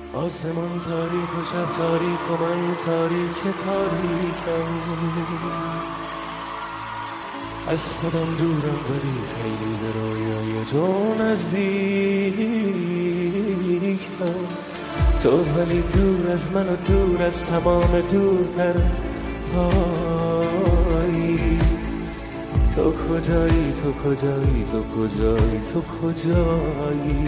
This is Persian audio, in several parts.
آسمان تاریک و شب تاریک و من تاریک تاریکم، از خودم دورم ولی خیلی به رویای تو نزدیکم. تو ولی دور از من و دور از تمام دورتر هایی. تو کجایی تو کجایی تو کجایی تو کجایی؟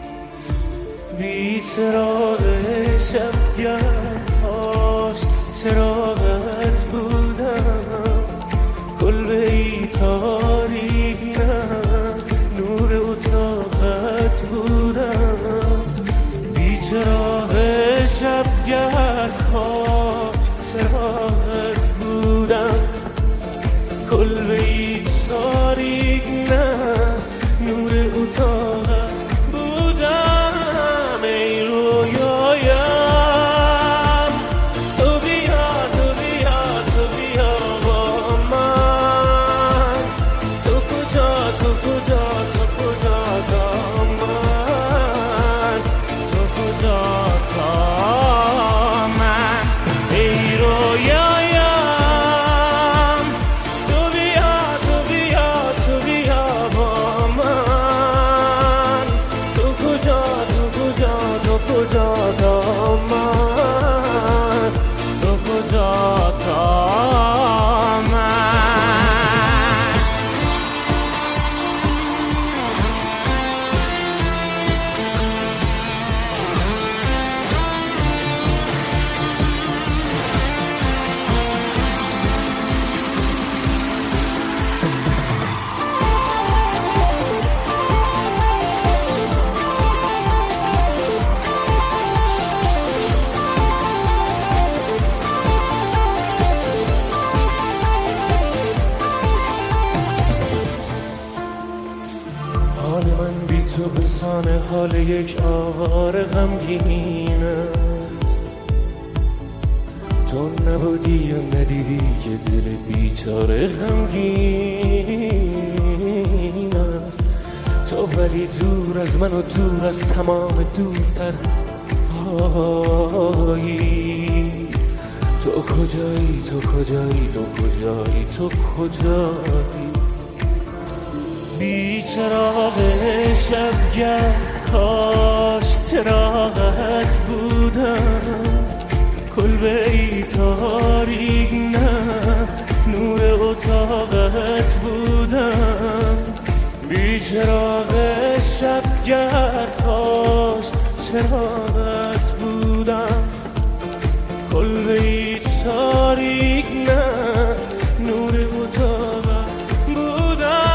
بی چراغ شبگرد کاش چراغت بودم، کلبه‌ای تاریک نه نور اتاقت بودم. بی چراغ شبگرد کاش چراغت بودم، کلبه‌ای تاریک نه نور اتاقت بودم. ای رویایم تو بیا تو بیا تو بیا با من. تو کجا تو کجا تو کجا تا من؟ تو کجا تا من؟ ای رویایم تو بیا تو بیا تو بیا با من. تو کجا تو کجا تو کجا تا من؟ تو کجا تا من؟ حال من بی تو بسان حال یک آواره غمگین است. تو نبودی یا ندیدی که دل بیچاره غمگین است. تو ولی دور از من و دور از تمام دورتر هایی. تو کجایی تو کجایی تو کجایی تو کجایی؟ بی چراغ شبگرد کاش چراغت بودم، کلبه‌ای تاریک نه نور اتاقت بودم. بی چراغ شبگرد کاش چراغت بودم، کلبه‌ای تاریک نه نور اتاقت بودم.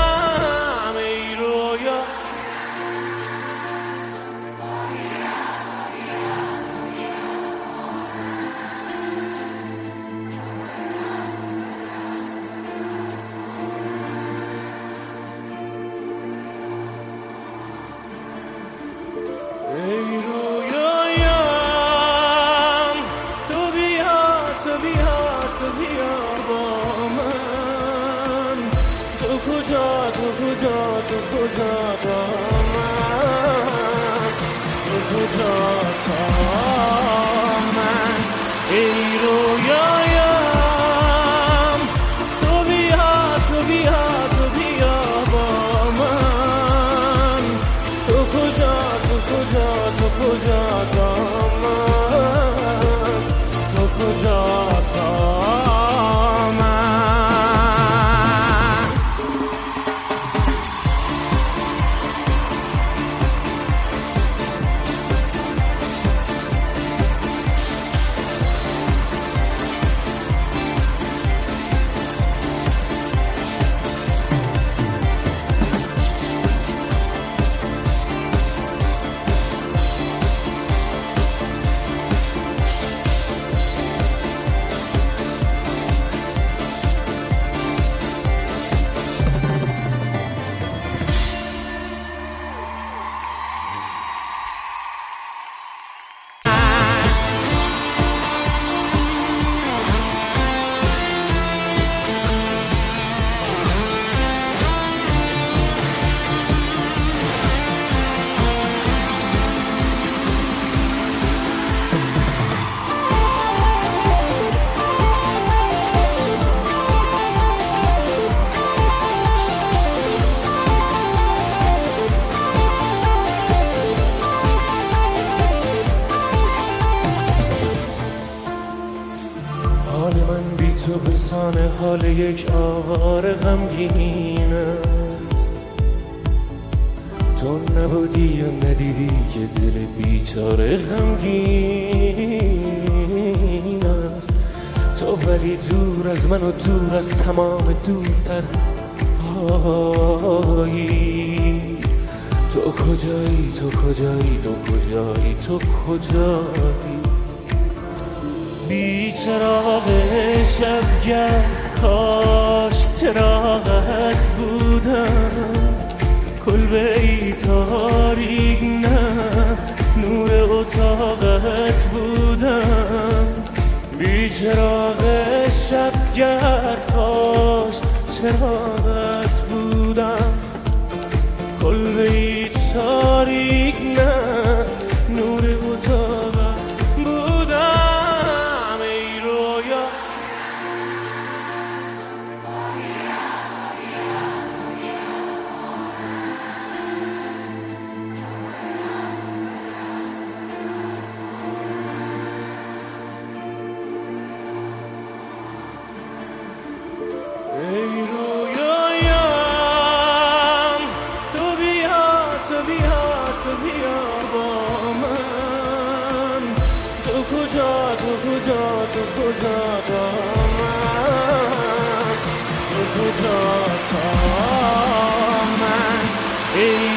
ای رویایم تو بیا تو بیا تو بیا با من. تو کجا تو کجا تو کجا با من؟ تو کجا تا من؟ ای رویایم تو بیا تو بیا تو بیا با من. تو کجا تو کجا تو کجا تا من؟ تو کجا تا من؟ افسانه حال یک آواره غمگین است. تو نبودی یا ندیدی که دل بیچاره غمگین است. تو ولی دور از من و دور از تمام دورتر هایی. تو کجایی تو کجایی تو کجایی تو کجایی؟ بی چراغ شبگرد کاش چراغت بودم. کلبه ای تاریک نه نور اتاقت بودم. بی چراغ شبگرد کاش چراغت بودم. کلبه ای تاریک نه نور اتاقت بودم. ای رویا ای رویایم تو بیا تو بیا تو بیا با من. تو کجا تو کجا تو کجا با من. تو کجا تا من. ای